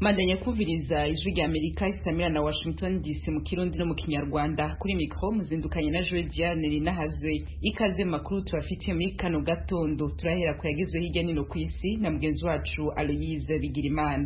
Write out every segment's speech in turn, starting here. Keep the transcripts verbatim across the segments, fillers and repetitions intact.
Mandanya kumviriza ijwi rya Amerika isamira na Washington D C mu Kirundi no mu Kinyarwanda. Kuri mikro muzindukanye na Joe Diane Ninahazwe. Ikaze makuru tubafitiye muri kano gatondo, turahera ku yagizwe hirya nino ku isi na mugenzi wacu Aloyize Bigirimana.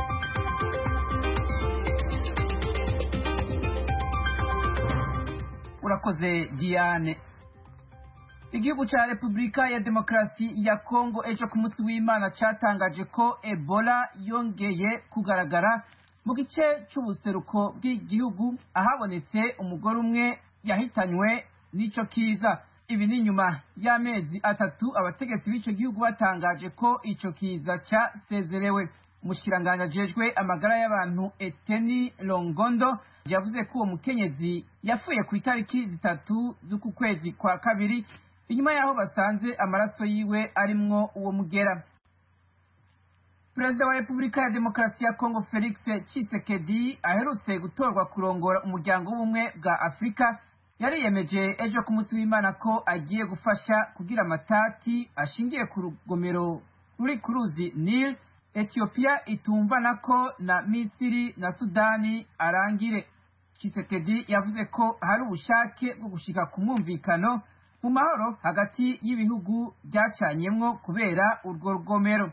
Urakoze Diane. Igihugu cha Republika ya Demokrasi ya Kongo ejo ku munsi w'Imana catangaje ko Ebola yongeye kugaragara mu gice c'ubuseruko bw'igihugu, ahabonetse umugore umwe yahitanywe n'ico kiza. Ibi ni nyuma y'amezi atatu abategetsi b'ico gihugu batangaje ko ico kiza casezerewe. Umushikiranganje ajejwe amagara y'abantu Eteni Longondo yavuze ko uwo mukenyezi yapfuye ku itariki zitatu z'uku kwezi kwa kabiri, inyuma yaho basanze amaraso yiwe arimwo uwo mugera. Perezida wa Republika ya Demokarasi ya Kongo Felix Tshisekedi aherutse gutorwa kurongora umuryango w'ubumwe bwa Afrika yariyemeje ejo ku munsi w'Imana ko agiye gufasha kugira amatati ashingiye ku rugomero ruri ku ruzi Nile Ethiopia itumvanako na Misiri na Sudani arangire. Tshisekedi yavuze ko hari ubushake bwo gushika ku mwumvikano mu mahoro hagati y'ibihugu byacanyemwo kubera urwo rugomero.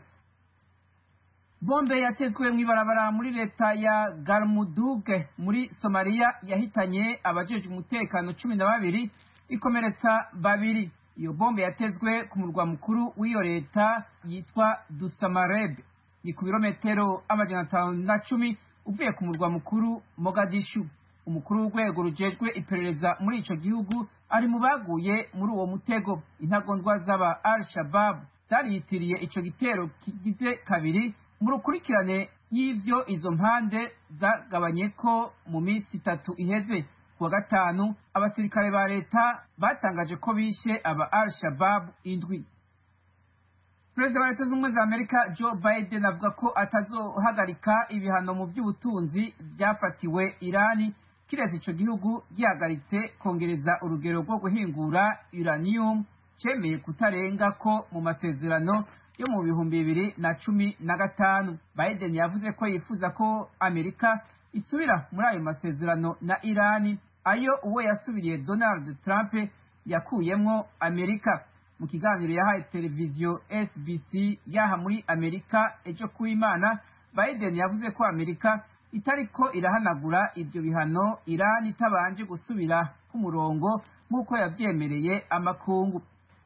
Bombe yatezwe mw'ibarabara muri leta ya Galmudug muri Somalia yahitanye abajejwe umutekano cumi na babiri ikomeretsa babiri. Iyo bombe yatezwe ku murwa mukuru w'iyo leta yitwa Dusamareb, ni ku birometero amajana atanu na cumi uvuye ku murwa mukuru Mogadishu. Umukuru w'urwego rujejwe iperereza muri ico gihugu ari mu baguye muri uwo mutego. Intagondwa z'aba Al-Shabaab zariyitiriye ico gitero kigize kabiri mu rukurikirane y'ivyo izo mpande zagabanye ko mu minsi itatu iheze. Kuwa gatanu abasirikare ba leta batangaje ko bishe aba Al-Shabaab indwi. Perezida wa Leta z'Ubumwe za Amerika Joe Biden avuga ko atazohagarika ibihano mu by'ubutunzi vyafatiwe Irani kiretse ico gihugu gihagaritse kongereza urugero rwo guhingura uranium cemeye kutarenga ko mu masezerano yo mu bihumbi bibiri na cumi na gatanu. Biden yavuze ko yifuza ko Amerika isubira muri ayo masezerano na Irani, ayo uwo yasubiriye Donald Trump yakuyemwo Amerika. Mu kiganiro yahaye televiziyo S B C yaha muri Amerika ejo kuw'Imana, Biden yavuze ko Amerika itariko irahanagura ivyo bihano Irani itabanje gusubira ku murongo nk'uko yavyemereye amakungu.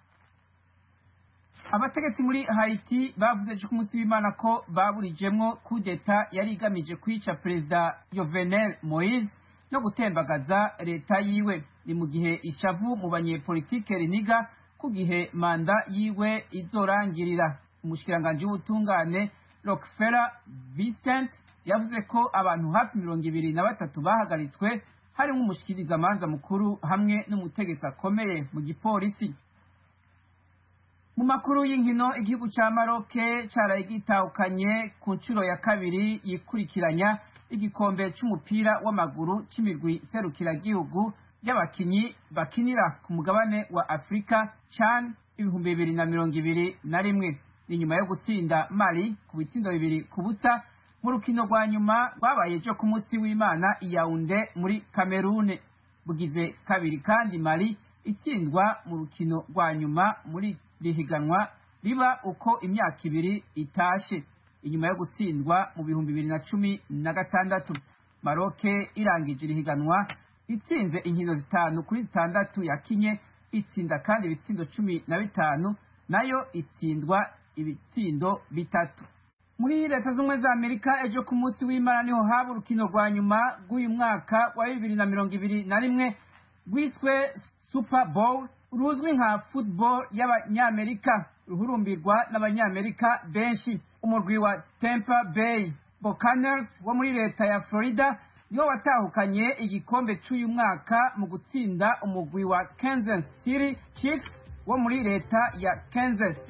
Abategetsi muri Haiti bavuze ejo ku munsi w'Imana ko baburijemwo kudeta yari igamije kwica Perezida Jovenel Moise no gutembagaza leta yiwe. Ni mu gihe ishavu mu banyepolitike riniga ku gihe manda yiwe izorangirira. Umushikiranganje w'ubutungane Rockefeller Vincent yavuze ko abantu hafi mirongo ibiri na batatu bahagaritswe, harimo umushikirizamanza mukuru hamwe n'umutegetsi akomeye mu gipolisi. Mu makuru y'inkino, igihugu ca Maroc caraye gitahukanye ku ncuro ya kabiri yikurikiranya igikombe c'umupira w'amaguru c'imigwi serukiragihugu y'abakinyi bakinira ku mugabane wa Afrika CHAN ibihumbi bibiri na mirongo ibiri na rimwe. Ni nyuma yo gutsinda Mali ku bitsindo bibiri ku busa mu rukino rwa nyuma rwabaye ejo ku munsi w'Imana i Yaounde muri Cameroon. Bugize kabiri kandi Mali itsindwa mu rukino rwa nyuma muri rihiganwa riba uko imyaka ibiri itashe, inyuma yo gutsindwa mu bihumbi bibiri na cumi na gatandatu. Maroc irangije irihiganwa itsinze inkino zitanu kuri zitandatu yakinye, itsinda kandi ibitsindo cumi na bitanu, nayo itsindwa ibitsindo bitatu. Muri Leta z'Ubumwe za Amerika ejo ku munsi w'Imana niho haba urukino rwa nyuma rw'uyu mwaka wa bibiri na mirongo ibiri na rimwe rwiswe Super Bowl, ruzwi nka football y'abanyamerika, ruhurumbirwa n'abanyamerika benshi. Umurwi wa Tampa Bay Buccaneers wo muri leta ya Florida niwo watahukanye igikombe c'uyu mwaka mu gutsinda umugwi wa Kansas City Chiefs wo muri leta ya Kansas.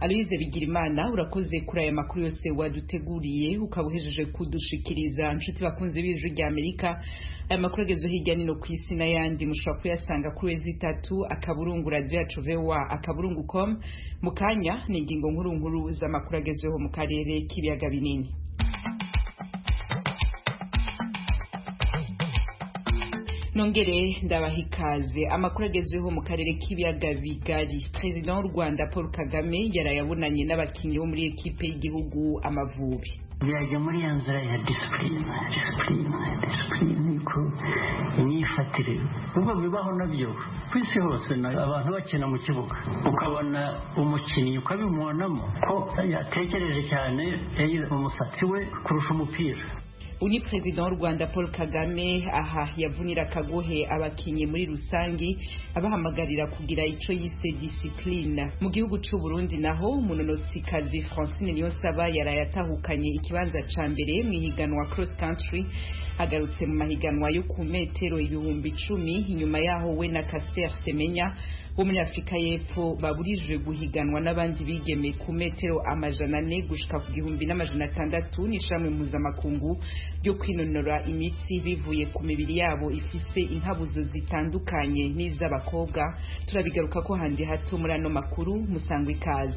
Aloise Bigirimana urakoze kuri aya makuru yose waduteguriye ukabuhejeje kudushikiriza nshuti bakunze b'Ijwi rya Amerika. Aya makuru agezo hirya nino ku isi n'ayandi mushobora kuyasanga kuri wezi itatu akaburungu radio yacu V O A akaburungu com. Mukanya ni ingingo nkuru nkuru z'amakuru agezeho mu karere k'ibiyaga binini. Nongere ndabahikaze amakuru agezeho mu karere k'ibiyaga bigari. President w'u Rwanda Paul Kagame yarayabonanye n'abakinyi bo muri ekipe y'igihugu Amavubi. Byaje muri yanzira ya discipline discipline discipline ko nifatire ubwo bibaho nabyo kwisi hose abantu bakina mu kibuga ukabona umukinnyi ukabimubonamo ko yatekereje cyane umusatsi we kurusha umupira. Uni President w'u Rwanda Paul Kagame aha yavunira kagohe abakinyi muri rusangi abahamagarira kugira ico yise discipline. Mu gihugu c'u Burundi naho umunonotsikazi Francine Niyonsaba yarayatahukanye ikibanza ca mbere mu higanwa cross country agarutse mu mahiganwa yo ku metero ibihumbi icumi inyuma yaho we na Caster Semenya Umunyafrika y'Epfo baburijwe guhiganwa n'abandi bigeme ku metero amajana ane gushika ku gihumbi n'amajana atandatu n'ishamwe mpuzamakungu ryo kwinonora imitsi bivuye ku mibiri yabo ifise inkabuzo zitandukanye n'iz'abakobwa. Turabigaruka ko handi hato muri ano makuru musangwa ikaze.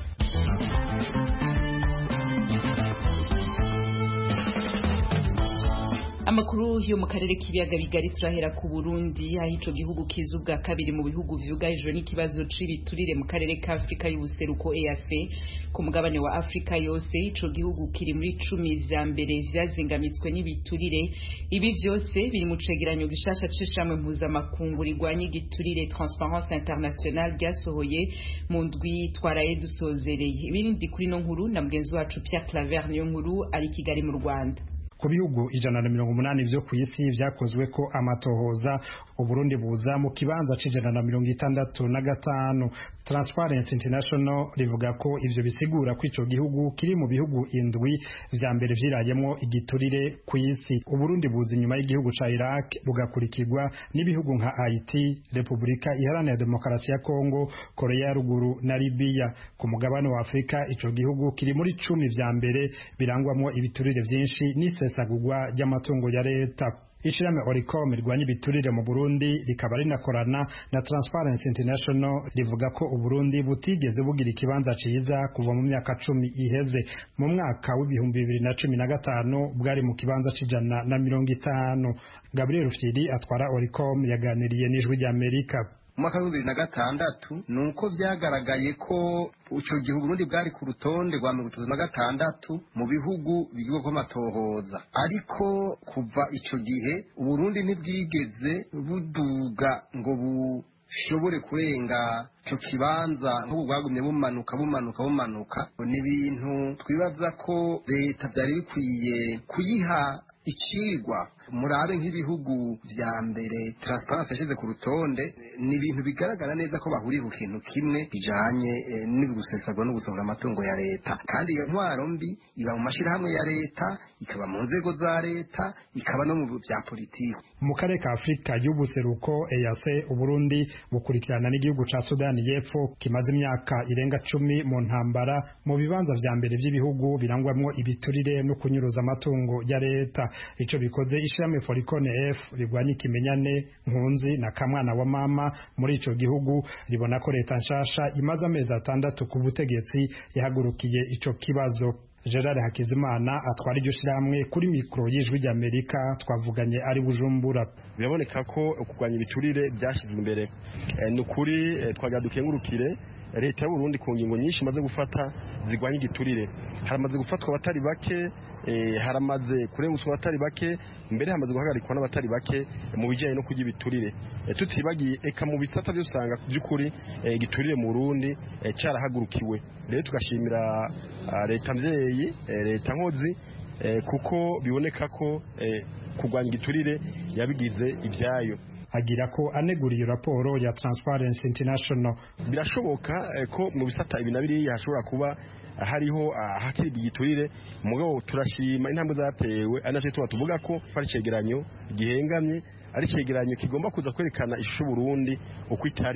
Amakuru yo mu karere k'ibiyaga bigari turahera ku Burundi aho ico gihugu kizuga kabiri mu bihugu vyugarijwe n'ikibazo c'ibiturire mu karere ka Afrika y'ubuseruko E A C. Ku mugabane wa Afrika yose ico gihugu kiri muri cumi vya mbere vyazingamitswe n'ibiturire. Ibi vyose biri mu cegeranyo gishasha c'ishamwe mpuzamakungu rigwanya igiturire Transparence International ryasohoye mu ndwi twaraye dusozereye. Ibindi kuri no nkuru na mugenzi wacu Pierre Claver niyo nkuru ari Kigali mu Rwanda. Ku bihugu ijana na mirongo umunani vyo kw'isi vyakozwe ko amatohoza Uburundi buza mu kibanza c'ijana na mirongo itandatu na gatanu. Transparency International rivuga ko ivyo bisigura ko ico gihugu kiri mu bihugu indwi vya mbere vyirayemwo igiturire kw'isi. Uburundi buza inyuma y'igihugu ca Iraq bugakurikirwa n'ibihugu nka Haiti, Republika Iharanira Demokarasi ya Kongo, Korea ya Ruguru na Libya. Ku mugabane wa Afrika ico gihugu kiri muri cumi vya mbere birangwamwo ibiturire vyinshi n'isesagurwa ry'amatungo ya leta. Ishirahamwe Oricom rigwanya ibiturire mu Burundi rikaba rinakorana na Transparency International rivuga ko Uburundi butigeze bugira ikibanza ciza kuva mu myaka cumi iheze. Mu mwaka w'ibihumbi bibiri na cumi na gatanu bwari mu kibanza c'ijana na mirongo itanu. Gabriel Rufyiri atwara Oricom yaganiriye n'Ijwi rya Amerika. Mwaka wa bibiri na gatandatu nuko vyagaragaye ko ico gihugu Burundi bwari ku rutonde rwa mirongo itatu na gatandatu mu bihugu bigirwa ko amatohoza, ariko kuva ico gihe Uburundi ntibwigeze buduga ngo bushobore kurenga ico kibanza nk'ubu bwagumye bumanuka bumanuka bumanuka. Ni ibintu twibaza ko leta vyari bikwiye kuyiha icigwa. Murabe nk'ibihugu vya mbere Transparency yashize ku rutonde, ni ibintu bigaragara neza ko bahuriye ku kintu kimwe bijanye e, n'ibigusesagwa no gusohora amatungo ya leta. Kandi iyo ntwaro mbi iba mu mashirahamwe ya leta, ikaba mu nzego za leta, ikaba no mu vya politiki. Mu karere ka Afrika y'ubuseruko E A C Uburundi bukurikirana n'igihugu ca Sudani y'Epfo kimaze imyaka irenga cumi mu ntambara mu bibanza vya mbere vy'ibihugu birangwamwo ibiturire no kunyuruza amatungo ya leta. Ico bikoze ishirahamwe Foricone F rigwanya ikimenyane mpunzi na kamwana wa mama muri ico gihugu ribona ko leta nshasha imaze amezi atandatu ku butegetsi yahagurukiye ico kibazo. Gerard Hakizimana atwara iryo shirahamwe kuri mikro y'Ijwi rya Amerika twavuganye ari Bujumbura. Biraboneka ko kurwanya ibiturire byashizwe imbere. E, nukuri e, twagadukiye ngurukire leta y'u Burundi ku ngingo nyinshi maze gufata zigwanya igiturire. Haramaze gufatwa abatari bake, eh haramaze kurenguswa abatari bake, mbere hamaze guhagarikwa n'abatari bake mu bijanye no kujya ibiturire. E, tutibagiye eka mu bisata byo usanga by'ukuri e, giturire mu Burundi e, cyarahagurukiwe. Rero tugashimira leta mvyeyi, e, leta nkozi e, kuko biboneka ko e, kurwanya igiturire yabigize ivyayo. Agira ko aneguriye raporo ya Transparency International. Birashoboka eh, ko mu bisata ibina biri hashobora kuba hariho hakiri igiturire, mugabo turashima intambwe zatewe, anaje tuba tuvuga ko ari cegeranyo gihengamye, ari cegeranyo kigomba kuza kwerekana ishusho Burundi uko itari.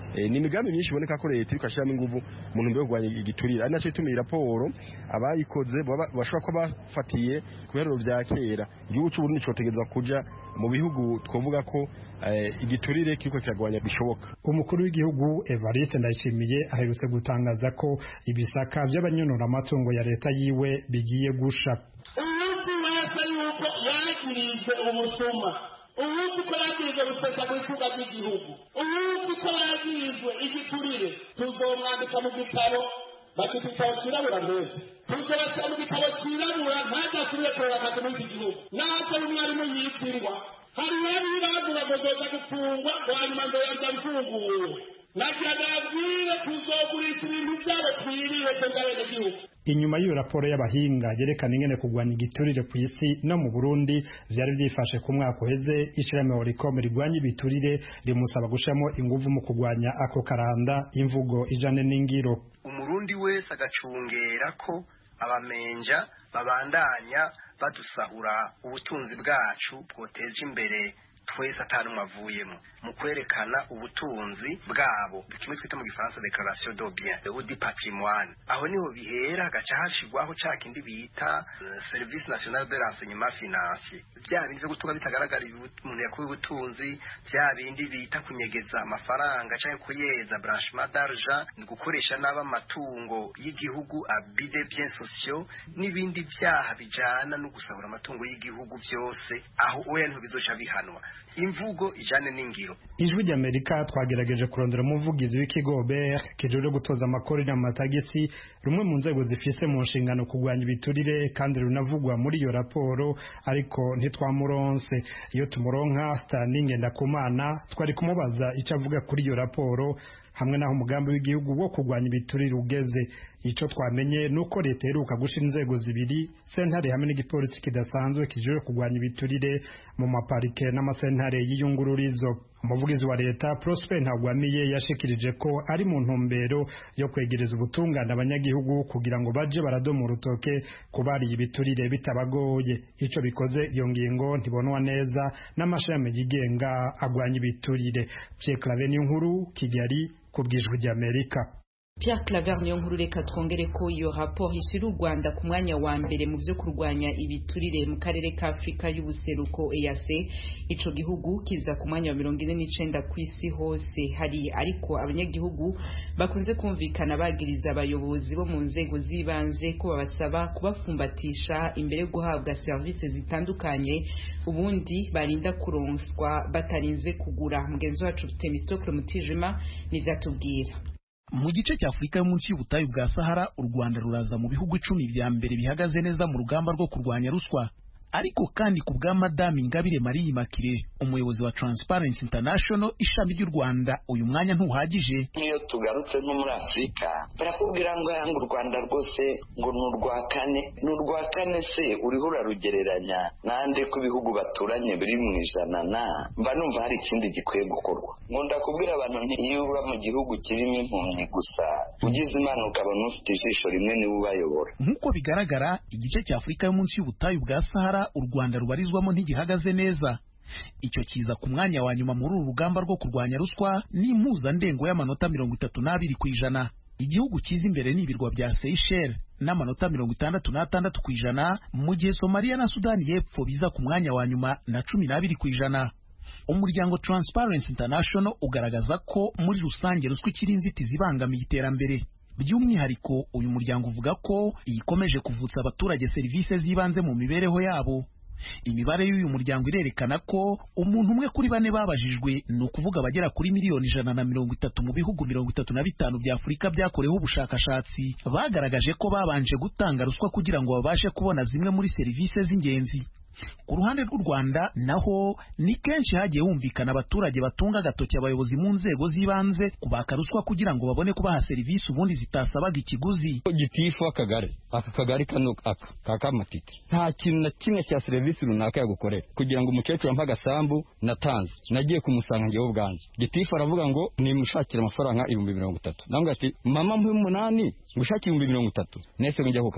ni imigambi myinshi iboneka ko leta iriko ashiramo inguvu mu ntumbero yo kurwanya igiturire, ari naco ituma iyi raporo abayikoze bashobora ko bafatiye ku biharuro vya kera. Igihugu c'u Burundi cotegerezwa kuja mu bihugu twovuga ko igiturire kiriko kiragwanya bishoboka. Umukuru w'igihugu Evariste Ndayishimiye aherutse gutangaza ko ibisaka vy'abanyonora amatungo ya leta yiwe bigiye gusha. Umuntu wese yuko yagirijwe ubusuma, umuntu ko yagirijwe gusesa kw'itunga ry'igihugu, umuntu ko yagirijwe igiturire, tuzomwandika mu gitabo bakita igitabo cirabura mbese, tuzobashyira mu gitabo cirabura ntajasubire kurora akazi muri iki gihugu, naho umwarimu yitirwa hari wari bavuga ngo zoza gufungwa hanyuma ngo yaza mfunguwe, navyagabwire tuzogurisha ibintu vyabo twiriwe tw'abenegihugu. Inyuma y'iyo raporo y'abahinga yerekana ingene kurwanya igiturire ku isi no mu Burundi vyari vyifashe ku mwaka uheze, ishirahamwe Oricom rigwanya ibiturire rimusaba gushamo inguvu mu kurwanya ako karanda imvugo ijane n'ingiro. Umurundi wese agacungera ko abamenja babandanya badusahura ubutunzi bwacu bwoteje imbere twese atanumwe avuyemo mu kwerekana ubutunzi bwabo, kimwe twita mu gifaransa déclaration de bien ou du patrimoine. Aho niho bihera gaca hashigwaho ca kindi bita uh, service national de renseignement financier, bya bindi byo gutunga bitagaragara umuntu yakuye ubutunzi, bya bindi bita kunyegeza amafaranga canke kuyeza blanchiment d'argent, ni gukoresha n'aba matungo y'igihugu abus de biens sociaux n'ibindi byaha bijana no gusahura amatungo y'igihugu byose, aho oya nto bizoca bihanwa. Imvugo ijane n'ingiro. Ijwi ry'Amerika twagerageje kurondera umuvugizi w'ikigo B R kijejwe gutoza amakori n'amatagisi, rumwe mu nzego zifise mu nshingano kurwanya ibiturire kandi runavugwa muri iyo raporo, ariko ntitwamuronse. Iyo tumuronka Stanley Ngendakumana twari kumubaza ico avuga kuri iyo raporo hamwe naho umugambi w'igihugu wo kurwanya ibiturire ugeze. Ico twamenye nuko leta iheruka gushira inzego zibiri, sentare hamwe n'igipolisi kidasanzwe kijejwe kurwanya ibiturire mu maparike n'amasentare y'iyungururizo. Umuvugizi wa leta Prosper Ntagwamiye yashikirije ko ari mu ntumbero yo kwegereza ubutungane abanyagihugu kugira ngo baje baradoma urutoke kubari ibiturire bitabagoye. Ico bikoze iyo ngingo ntibonwa neza n'amashami yigenga agwanya ibiturire. Pierre Claver Niyonkuru, Kigali, kubwijwe ry'Amerika. Pierre Claver Niyonkuru, reka twongere ko iyo raporo ishyira u Rwanda ku mwanya wa mbere mu byo kurwanya ibiturire mu karere ka Afrika y'ubuseruko E A C. Ico gihugu kiza ku mwanya wa mirongo ine n'icenda ku isi hose. Hari ariko abanyagihugu bakunze kumvikana bagiriza abayobozi bo mu nzego z'ibanze ko babasaba kubafumbatisha imbere yo guhabwa service zitandukanye, ubundi barinda kuronswa batarinze kugura. Mugenzi wacu Temistokle Mutijima nivyatubwira. Mu gice cya Afrika yo munsi y'ubutayu bwa Sahara, u Rwanda ruraza mu bihugu icumi bya mbere bihagaze neza mu rugamba rwo kurwanya ruswa. Ariko kandi ku bwa Madame Ingabire Marie Immaculée, umuyobozi wa Transparency International ishami ry'u Rwanda, uyu mwanya ntuhagije. Niyo tugarutse nko muri Afrika barakubwira ngo yanga u Rwanda rwose ngo ni urwa kane, ni urwa kane se uriho urarugereranya nande ko ibihugu baturanye biri mu ijana na mba numva hari ikindi gikwiye gukorwa. Nkunda kubwira abantu nti iyo uba mu gihugu kirimo impumyi gusa ugize imana ukabona ufite ijisho rimwe niwe ubayobora. Nk'uko bigaragara, igice cya Afrika yo munsi y'ubutayu bwa Sahara u Rwanda rubarizwamo ntigihagaze neza. Icyo kiza ku mwanya wa nyuma muri uru rugamba rwo kurwanya ruswa n'impuzandengo y'amanota mirongo itatu n'abiri ku ijana. Igihugu kiza imbere n'ibirwa bya Seychelles n'amanota mirongo itandatu n'atandatu ku ijana, mu gihe Somalia na Sudani y'Epfo biza ku mwanya wa nyuma na cumi n'abiri ku ijana. Umuryango Transparency International ugaragaza ko muri rusange ruswa ikiri inzitizi ibangamiye iterambere. By'umwihariko uyu muryango uvuga ko ikomeje kuvutsa abaturage serivisi z'ibanze mu mibereho yabo. Imibare y'uyu muryango irerekana ko umuntu umwe kuri bane babajijwe, ni ukuvuga abagera kuri miliyoni ijana na mirongo itatu mu bihugu mirongo itatu na bitanu bya Afurika byakoreweho ubushakashatsi, bagaragaje ko babanje gutanga ruswa kugira ngo babashe kubona zimwe muri serivisi z'ingenzi. Ku ruhande rw'u Rwanda naho ni kenshi hagiye humvikana abaturage batunga agatoki abayobozi mu nzego z'ibanze kubaka ruswa kugira ngo babone kubaha serivisi ubundi zitasabaga ikiguzi. Gitifu akagari aka kagari kano aka kakamatike nta kintu na kimwe cya serivisi runaka yagukorera kugira ngo umukecuru ampa agasambu natanze nagiye kumusanga ngewe ubwanje. Gitifu aravuga ngo nimushakira amafaranga ibihumbi mirongo itatu, nambwa ati mama mpuye umunani ngushakira ibihumbi mirongo itatu, nese njya ku karere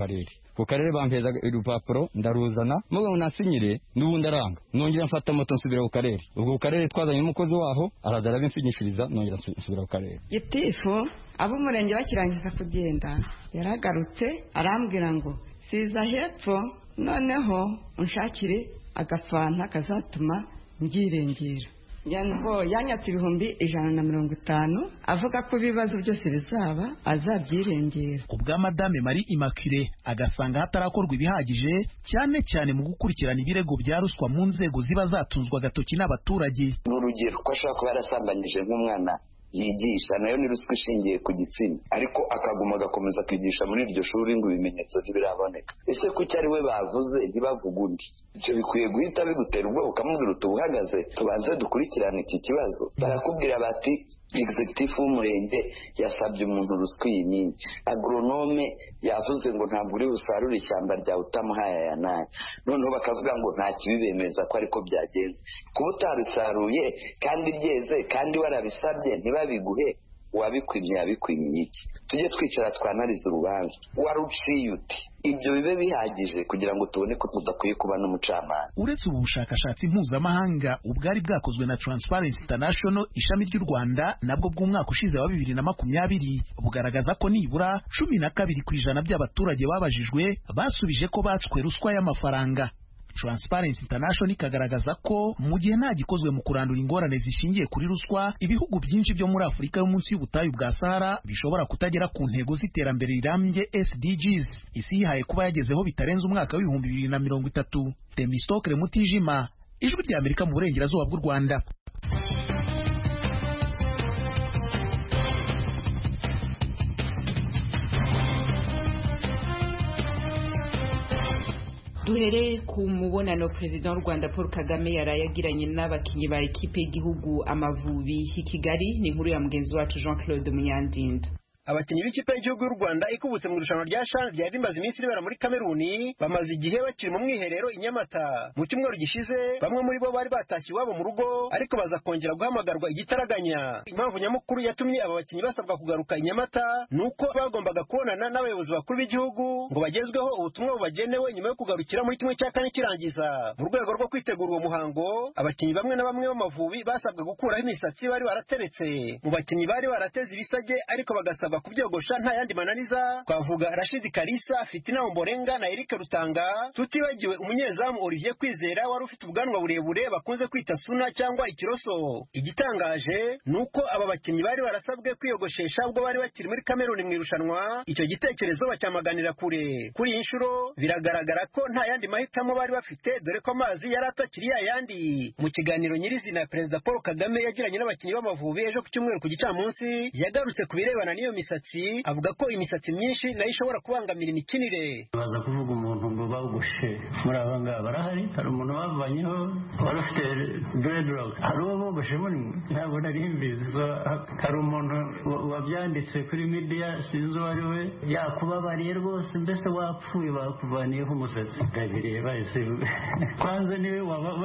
ku karere bampeza urupapuro ndaruzana mugo ngo nasinyire n'ubundi aranga nongera mfata moto nsubira ku karere ubwo ku karere twazanye umukozi waho araza arabinsinyishiriza nongera nsubira ku karere gitifu abo umurenge bakirangiza kugenda yaragarutse arambwira ngo siza hepfo noneho unshakire agafanta kazatuma ngirengera yango yanyatse ibihumbi ijana na mirongo itanu avuga ko ibibazo byose bizaba azabyirengera ubwa madame Marie Immaculée agasanga hatarakorwa ibihagije cyane cyane mu gukurikirana ibirego bya ruswa mu nzego ziba zatunzwe agatoki n'abaturage n'urugero ko ashobora kuba yarasambanyije nk'umwana yigisha nayo ni ruswa ishingiye ku gitsina ariko akaguma agakomeza kwigisha muri iryo shuri ngo ibimenyetso ntibiraboneka ese kuki ari we bavuze ntibavuga undi ibyo bikwiye guhita bigutera ubwoba ukamubwira uti uhagaze tubanze dukurikirane iki kibazo barakubwira bati executive w'umurenge yasabye umuntu ruswa iyi nini agronome yavuze ngo ntabwo uri busarure ishyamba rya utamuhaye aya nayo noneho bakavuga ngo nta kibibemeza ko ariko byagenze kuba utabisaruye kandi ryeze kandi warabisabye ntibabiguhe wabikwimye yabikwimye iki tujye twicara twanariza urubanza waruciye uti ibyo bibe bihagije kugira ngo tubone ko tudakwiye kuba n'umucamanza uretse ubu bushakashatsi mpuzamahanga ubwari bwakozwe na Transparency International ishami ry'u Rwanda nabwo bw'umwaka ushize wa bibiri na makumyabiri bugaragaza ko nibura cumi na kabiri ku ijana by'abaturage babajijwe basubije ko batswe ruswa y'amafaranga Transparency International ikagaragaza ko mu gihe nta gikozwe mu kurandura ingorane zishingiye kuri ruswa ibihugu byinshi byo muri Afurika yo munsi y'ubutayu bwa Sahara bishobora kutagera ku ntego z'iterambere rirambye S D Gs isi yihaye kuba yagezeho bitarenze umwaka w'ibihumbi bibiri na mirongo itatu. Temistokle Mutijima, Ijwi rya Amerika mu burengerazuba bw'u Rwanda. duhereye ku mubonano Perezida w'u Rwanda Paul Kagame yarayagiranye n'abakinnyi ba ekipe y'igihugu Amavubi i Kigali. Ni inkuru ya mugenzi wacu Jean Claude Munyandinda. Abakinnyi b'ikipe y'igihugu y'u Rwanda ikubutse mu irushanwa rya CHAN ryari rimaze iminsi ribera muri Kameruni bamaze igihe bakiri mu mwiherero i Nyamata. Mu cyumweru gishize bamwe muri bo bari batashye iwabo mu rugo ariko baza kongera guhamagarwa igitaraganya. Impamvu nyamukuru yatumye aba bakinnyi basabwa kugaruka i Nyamata nuko bagombaga kubonana n'abayobozi bakuru b'igihugu ngo bagezweho ubutumwa bubagenewe nyuma yo kugarukira muri kimwe cya kane kirangiza. Mu rwego rwo kwitegura uwo muhango abakinnyi bamwe na bamwe b'Amavubi basabwe gukuraho imisatsi bari barateretse. Mu bakinnyi bari barateze ibisage ariko bagasaba kubyogosha nta yandi mananiza twavuga Rashid Kalisa, Fitina Omborenga na Eric Rutanga, tutibagiwe umunyezamu Olivier Kwizera wari ufite ubwanwa burebure bakunze kwita suna cyangwa ikiroso. Igitangaje nuko aba bakinnyi bari barasabwe kwiyogoshesha ubwo bari bakiri muri Kameruni mu irushanwa. Icyo gitekerezo bacyamaganira kure. Kuri iyi nshuro biragaragara ko nta yandi mahitamo bari bafite dore ko amazi yari atakiri yayandi. Mu kiganiro nyirizina Perezida Paul Kagame yagiranye n'abakinnyi b'Amavubi ejo ku cyumweru ku gicamunsi yagarutse ku birebana n'iyo misatsi avuga ko imisatsi myinshi nayo ishobora kubangamira imikinire. baza kuvuga umuntu ngo bawugoshe muri aba ngaba barahari. Hari umuntu bavanyeho wari ufite dreadlock, hari uwo bogoshe muri ntabwo nari mbizi. Hari umuntu wabyanditse kuri media sinzi uwo ari we yakubabariye rwose mbese wapfuye bakuvaniyeho umusatsi ndabireba ese kwanza niwe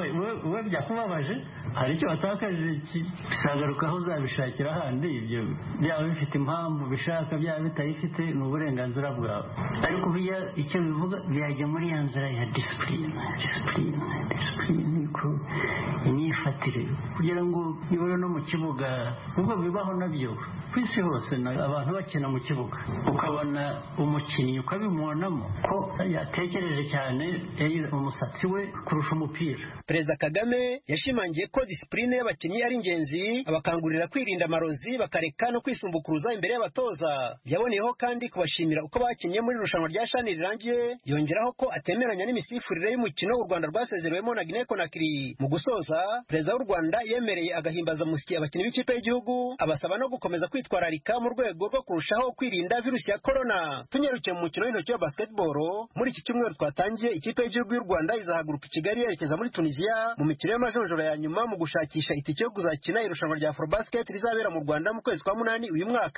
we byakubabaje hari icyo watakaje kisagaruka aho uzabishakira ahandi. Ibyo byaba bifite impamvu bishaka byaba bitayifite ni uburenganzira bwawe ariko biya icyo bivuga byajya muri ya nzira ya discipline discipline discipline ko imyifatire kugira ngo nibura no mu kibuga ubwo bibaho nabyo ku isi hose abantu bakina mu kibuga ukabona umukinnyi ukabimubonamo ko yatekereje cyane umusatsi we kurusha umupira. Perezida Kagame yashimangiye ko discipline y'abakinnyi ari ingenzi abakangurira kwirinda amarozi bakareka no kwisumbukuruza imbere y'abatoza. Yaboneyeho kandi kubashimira uko bakinnye muri irushanwa rya CHAN rirangiye yongeraho ko atemeranya n'imisifurire y'umukino u Rwanda rwasezerewemo na Guinea Conakry. Mu gusoza Perezida w'u Rwanda yemereye agahimbaza musiki abakinnyi b'ikipe y'igihugu abasaba no gukomeza kwitwararika mu rwego rwo kurushaho kwirinda virusi ya corona. Tunyarukiye mu mukino w'intoki wa basketball muri iki cyumweru twatangiye ikipe y'igihugu y'u Rwanda izahaguruka i Kigali yerekeza muri Tunisia mu mikino y'amajonjora ya nyuma mu gushakisha itike yo kuzakina irushanwa rya Afrobasket rizabera mu Rwanda mu kwezi kwa munani uyu mwaka.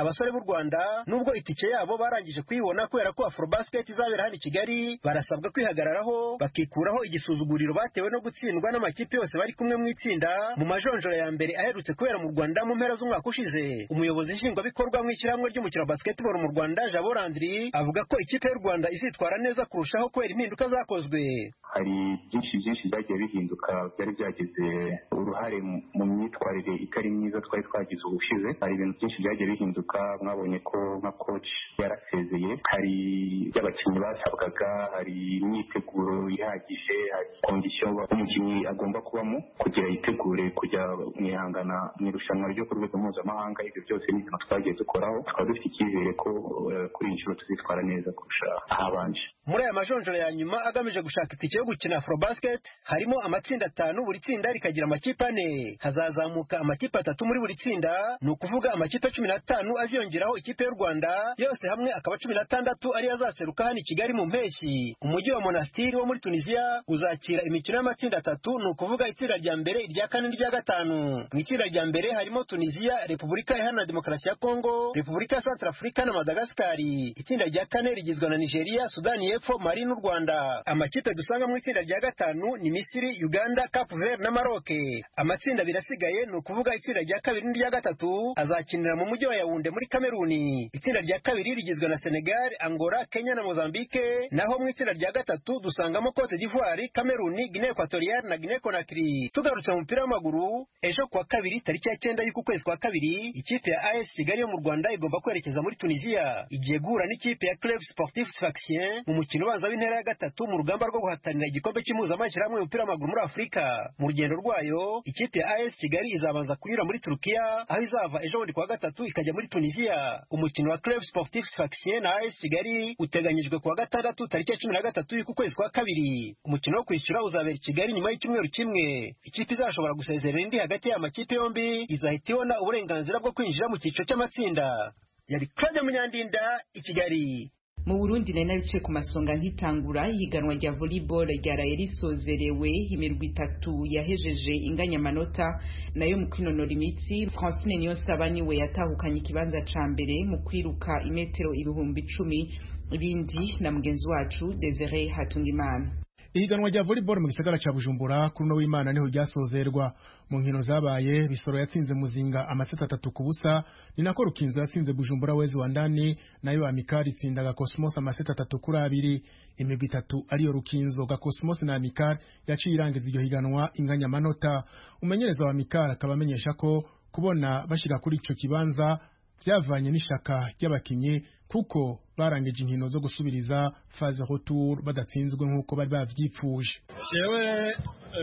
abasore b'u Rwanda nubwo itike yabo barangije kuyibona kubera ko Afrobasket izabera hano i Kigali barasabwa kwihagararaho bakikuraho igisuzuguriro batewe no gutsindwa n'amakipe yose bari kumwe mu itsinda mu majonjora ya mbere aherutse kubera mu Rwanda mu mpera z'umwaka ushize. Umuyobozi nshingwabikorwa mu ishyirahamwe ry'umukino wa basketball mu Rwanda Jabo Landry avuga ko ikipe y'u Rwanda izitwara neza kurushaho kubera impinduka zakozwe. Hari byinshi byinshi byagiye bihinduka byari byagize uruhare mu myitwarire itari myiza twari twagize ubushize. Hari ibintu byinshi byagiye bihinduka, mwabonye ko nka coach yarasezeye, hari by'abakinnyi basabwaga, hari imyiteguro ihagije, hari kondisiyo umukinnyi agomba kubamo kugira yitegure kujya mwihangana mu irushanwa ryo ku rwego mpuzamahanga. Ibyo byose ni ibintu twagiye dukoraho, tukaba dufite icyizere ko kuri iyi nshuro tuzitwara neza kurusha ahabanje. Muri aya majonjora ya nyuma agamije gushaka itike yo gukina Afrobasket harimo amatsinda atanu, buri tsinda rikagira amakipe ane. Hazazamuka amakipe atatu muri buri tsinda, ni ukuvuga amakipe cumi n'atanu aziyongeraho ikipe y'u Rwanda, yose hamwe akaba cumi n'atandatu ari azaseruka hano i Kigali mu mpeshyi. Umujyi wa Monastir wo muri Tunisia uzakira imikino y'amatsinda atatu, ni ukuvuga itsinda rya mbere, irya kane n'irya gatanu. Mu itsinda rya mbere harimo Tunisia, Repubulika Iharanira Demokarasi ya Kongo, Repubulika ya Centrafrica na Madagascar. Itsinda rya kane rigizwe na Nigeria, Sudani y'Epfo, Mali n'u Rwanda. Amakipe dusanga mu itsinda rya gatanu ni Misiri, Uganda, Cape Verde na Maroc. Amatsinda birasigaye, ni ukuvuga itsinda rya kabiri n'irya gatatu azakinira mu mujyi wa Yaounde muri Kameruni. Itsinda rya kabiri rigizwe na Senegal, Angola, Kenya na Mozambique, naho mu itsinda rya gatatu dusangamo Cote d'Ivoire, Kameruni, Guinea Equatoriale na Guinea Conakry. Tugarutse mu mupira w'amaguru, ejo kuwa kabiri tariki ya cyenda y'uku kwezi kwa kabiri, ikipe ya A S Kigali yo mu Rwanda igomba kwerekeza muri Tunisia. Igiye guhura n'ikipe ya Club Sportif Sfaxien mu mukino ubanza w'intera ya gatatu mu rugamba rwo guhatanira igikombe cy'impuzamashyirahamwe y'umupira w'amaguru muri Afurika. Mu rugendo rwayo, ikipe ya A S Kigali izabanza kunyura muri Turukiya, aho izava ejo bundi kuwa gatatu ikajya muri Tunisia. Umukino wa Club Sportif Sfaxien na A S Kigali uteganyijwe kuwa gatandatu tariki ya cumi na gatatu y'uku kwezi kwa kabiri. Umukino wo kwishyura uzabera i Kigali nyuma y'icyumweru kimwe. Ikipe izashobora gusezerera indi hagati y'amakipe yombi izahita ibona uburenganzira bwo kwinjira mu cyiciro cy'amatsinda. Yari Claude Munyandinda i Kigali. Mu Burundi nari nabice ku masonga nkitangura ihiganwa rya volleyball ryaraye risozerewe, imirwi itatu yahejeje inganya manota, nayo mu kwinonora imitsi Francine Niyonsaba niwe yatahukanye ikibanza ca mbere mu kwiruka imetero ibihumbi icumi, ibindi na mugenzi wacu Desire Hatungimana. Ihiganwa rya volleyball mu gisagara ca Bujumbura kuri no w'Imana niho ryasozerwa. Mu nkino zabaye Bisoro yatsinze Muzinga amaseta atatu ku busa, ni nako Rukinzo yatsinze Bujumbura Wezi wa Ndani, nayo Amikari itsinda Cosmos amaseta atatu kuri abiri. Imigwi itatu ariyo Rukinzo, Cosmos na Amikari yaciye irangiza iryo higanwa inganya manota. Umenyereza wa Amikari akabamenyesha ko kubona bashika kuri ico kibanza byavanye n'ishaka ry'abakinyi kuko barangije inkino zo gusubiriza phase retour badatsinzwe nkuko bari bavyipfuje. Jewe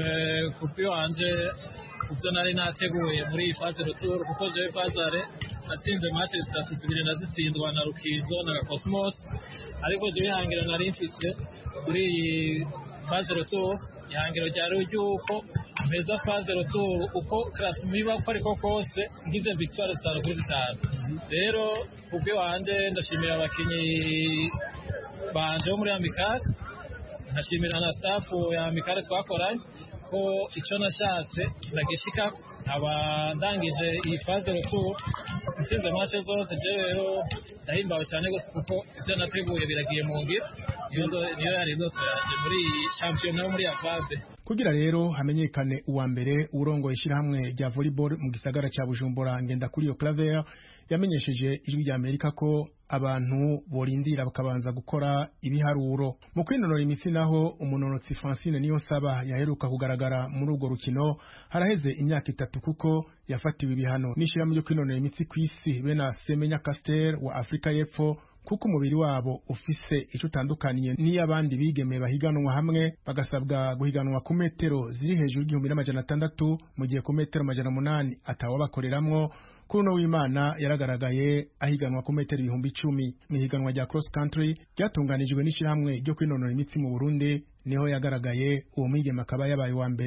kupi wanje kubyo nari nateguye muri iyi phase retour, kuko jewe phase natsinze match zitatu zibiri nazitsindwa na Rukinzo na Cosmos, ariko jewe hangira nari mfise kuri iyi phase retour ihangiro ryari ryuko mpeza phase retour uko classement uko ariko kose ngize victoire zitanu kuri zitanu. Rero kubyo wanje ndashimira abakinyi banje bo muri Amikari, ndashimira na staff ya Amikari twakoranye ko ico nashatse nagishika, aba ndangije iyi phase retour nsinze match zose. Je rero ndahimbawe cyane gose kuko ibyo nateguye biragiye mu ngiro, niyo yari indoto yanje muri championnat muri Avave. Kugira rero hamenyekane uwa mbere urongoye ishirahamwe rya volleyball mu gisagara ca Bujumbura ngenda kuri yo Claver yamenyesheje ijwi rya Amerika ko abantu borindira bakabanza gukora ibiharuro. Mu kwinonora imitsi naho umunonotsi Francine Niyonsaba yaheruka kugaragara muri urwo rukino haraheze imyaka itatu kuko yafatiwe ibihano n'ishirahamwe ryo kwinonora imitsi kw'isi bena Semenya Castel wa Afrika y'Epfo, kuko umubiri wabo ufise ico utandukaniye n'iy'abandi bigeme bahiganwa hamwe bagasabwa guhiganwa ku metero ziri hejuru y'igihumbi n'amajana atandatu mu gihe ku metero amajana umunani atawa bakoreramwo. Kuri no w'Imana yaragaragaye ahiganwa ku metero ibihumbi icumi. Mu higanwa rya cross country ryatunganijwe n'ishirahamwe ryo kwinonora imitsi mu Burundi niho yagaragaye uwo mwigeme akaba yabaye wa mbere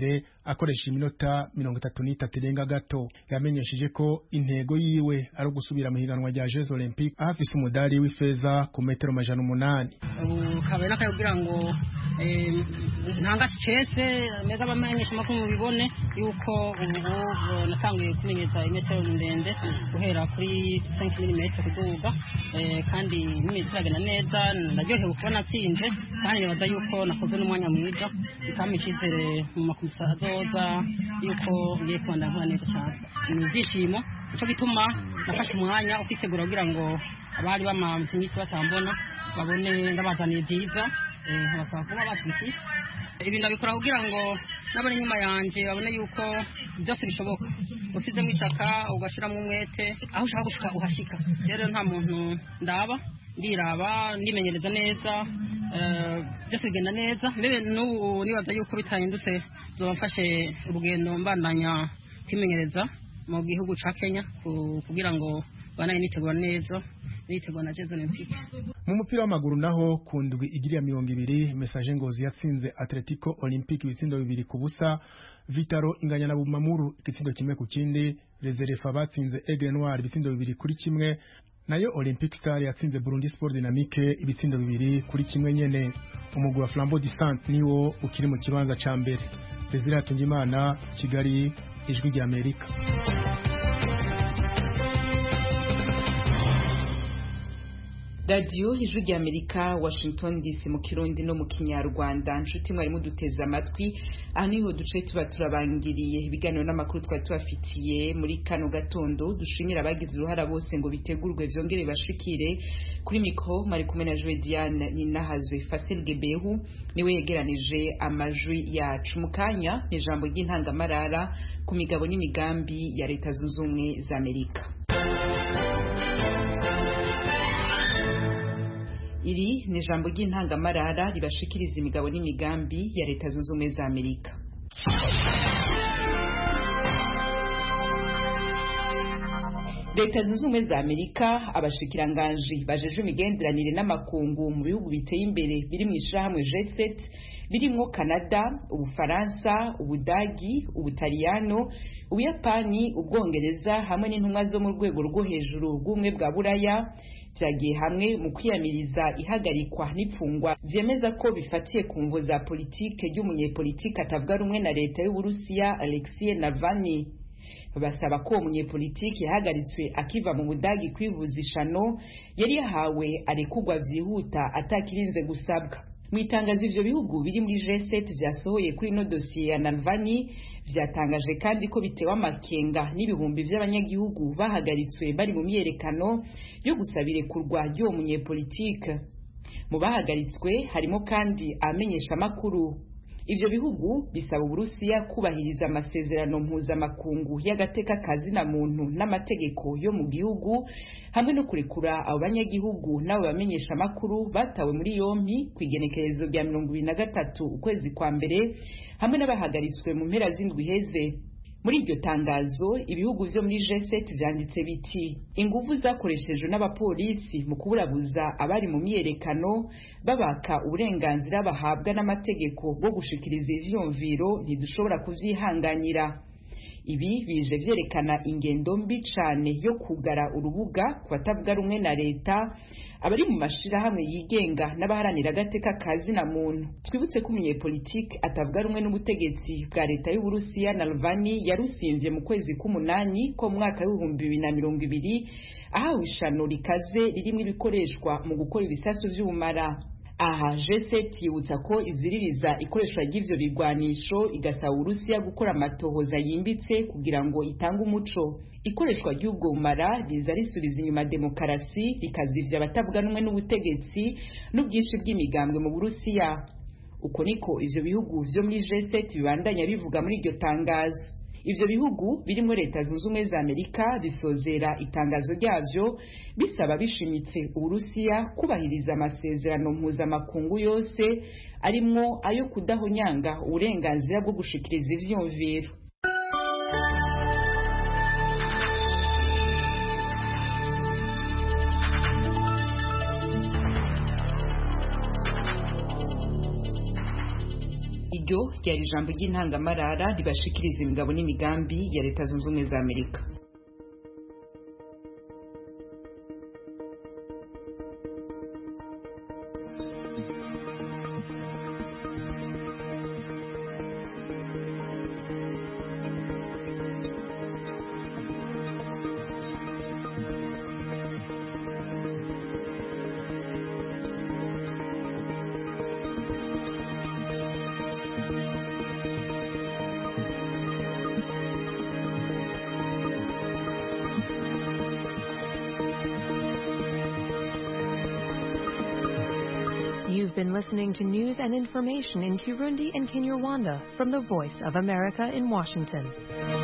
akoresha iminota mirongo itatu n'itatu irenga gato. Yamenyesheje ko intego yiwe ari ugusubira mu higanwa rya Jeux Olympiques ahafise umudari w'ifeza ku metero majana umunani. Ubu kabena kugira ngo ntanga cese mega bamenyesha makuru mubibone yuko ubu natangiye kumenyeza imetero ndende guhera kuri cinq milimetero kuduga kandi n'imiziragena neza ndaryohewe kubona atsinze kandi nibaza yuko nakoze n'umwanya mwiza bikampa icyizere mu makomisa azoza yuko ngiye kubanda nkora neza cyane. Ni ibyishimo cyo gituma nafashe umwanya ukwitegura kugira ngo abari bamaze iminsi batambona babone ndabazaniye byiza nkabasaba kuba bashyigikiye ibi ndabikora kugira ngo n'abari inyuma yanjye babone yuko byose bishoboka usizemo ishaka ugashyiramo umwete aho ushaka gushika uhashika. Rero nta muntu ndaba ndiraba ndimenyereza neza byose bigenda neza. Mbere n'ubu nibaza yuko bitahindutse zobafashe urugendo mbandanya kwimenyereza mu gihugu ca Kenya kugira ngo banaye nitegura neza nitegura na Jeux Olympiques. Mu mupira w'amaguru naho ku ndwi igiriya mirongo ibiri Message Ngozi yatsinze Atletico Olympique ibitsindo bibiri ku busa. Vitaro inganya na Bumamuru igitsindo kimwe ku kindi. Reserve batsinze Aigle Noir ibitsindo bibiri kuri kimwe. Nayo Olympic Star yatsinze Burundi Sport Dynamique ibitsindo bibiri kuri kimwe nyene. Umugwi wa Flambeau du Centre niwo ukiri mu kibanza ca mbere. Desire Tungimana, Kigali, Ijwi rya Amerika. Radio Ijwi rya Amerika, Washington D C mu Kirundi no mu Kinyarwanda. Nshuti mwari muduteze amatwi, aha niho duce tuba turabangiriye ibiganiro n'amakuru twari tubafitiye muri kano gatondo. Dushimira abagize uruhara bose ngo bitegurwe vyongere bashikire. Kuri mikro mari kumwe na Joe Diane Ninahazwe. Fasil Gebehu niwe yegeranije amajwi yacu. Mukanya ni jambo ry'intangamarara ku migabo n'imigambi ya Leta Zunze Ubumwe za Amerika. Iri ni jambo ry'intangamarara ribashikiriza imigabo n'imigambi ya Leta Zunze Ubumwe za Amerika. Leta Zunze Ubumwe za Amerika abashikiranganji bajeje imigenderanire n'amakungu mu bihugu biteye imbere biri mu ishirahamwe G sept birimo Canada, Ubufaransa, Ubudagi, Ubutaliyano, Ubuyapani, Ubwongereza hamwe n'intumwa zo mu rwego rwo hejuru rw'umwe bwa Buraya byagiye hamwe mu kwiyamiriza ihagarikwa n'ipfungwa byemeza ko bifatiye ku mvo za politike y'umunyepolitike atavuga rumwe na leta y'u Burusiya Alexei Navalny. Basaba ko umunyepolitike yahagaritswe akiva mu Budagi kwivuza ishano yari yahawe arekugwa vyihuta atakirinze gusabwa. Mu itangazo ivyo bihugu biri muri G sept vyasohoye kuri no dossier ya Navalny vyatangaje kandi ko bitewe amakenga n'ibihumbi vy'abanyagihugu bahagaritswe bari mu myerekano yo gusabire kurwa ryo munyepolitike. Mu bahagaritswe harimo kandi amenyesha makuru. Ivyo bihugu bisaba Uburusiya kubahiriza amasezerano mpuzamakungu y'agateka kazi na muntu n'amategeko yo mu gihugu hamwe no kurekura abo banyagihugu nabo bamenyesha makuru batawe muri yompi kwigenekerezo rya mirongo ibiri na gatatu ukwezi kwa mbere hamwe n'abahagaritswe mu mpera z'indwi heze. Muri iryo tangazo ibihugu vyo muri G sept vyanditse biti inguvu zakoreshejwe n'abapolisi mu kuburabuza abari mu myerekano babaka uburenganzira bahabwa n'amategeko bwo gushikiriza ivyumviro ntidushobora kuvyihanganira. Ibi bije vyerekana ingendo mbi cane yo kugara urubuga ku batavuga rumwe na leta abari mu mashira hamwe yigenga n'abaharanira agateka kazi na muntu. Twibutse ko umunyepolitike atavuga rumwe n'ubutegetsi bwa leta y'u Burusiya Navalny yarusimvye mu kwezi k'umunani ko mu mwaka w'ibihumbi bibiri na mirongo ibiri ahawe ishano rikaze ririmo ibikoreshwa mu gukora ibisasu vy'ubumara. Aha G sept yibutsa ko iziririza ikoreshwa ry'ivyo bigwanisho igasaba Urusiya gukora amatohoza yimbitse kugira ngo itange umuco. Ikoreshwa ry'ubwo bumara riza risubiza inyuma demokarasi rikazivya abatavuga rumwe n'ubutegetsi n'ubwinshi bw'imigambwe mu Burusiya. Uko niko ivyo bihugu vyo muri G sept bibandanya bivuga muri iryo tangazo. Ivyo bihugu birimo Leta Zunze Ubumwe za Amerika bisozera itangazo ryavyo bisaba bishimitse Uburusiya kubahiriza amasezerano mpuzamakungu yose arimwo ayo kudahonyanga uburenganzira bwo gushikiriza ivyumviro. iryo ryari ijambo ry'intangamarara ribashikiriza imigabo n'imigambi ya leta zunze ubumwe za Amerika. You've been listening to news and information in Kirundi and Kinyarwanda from the Voice of America in Washington.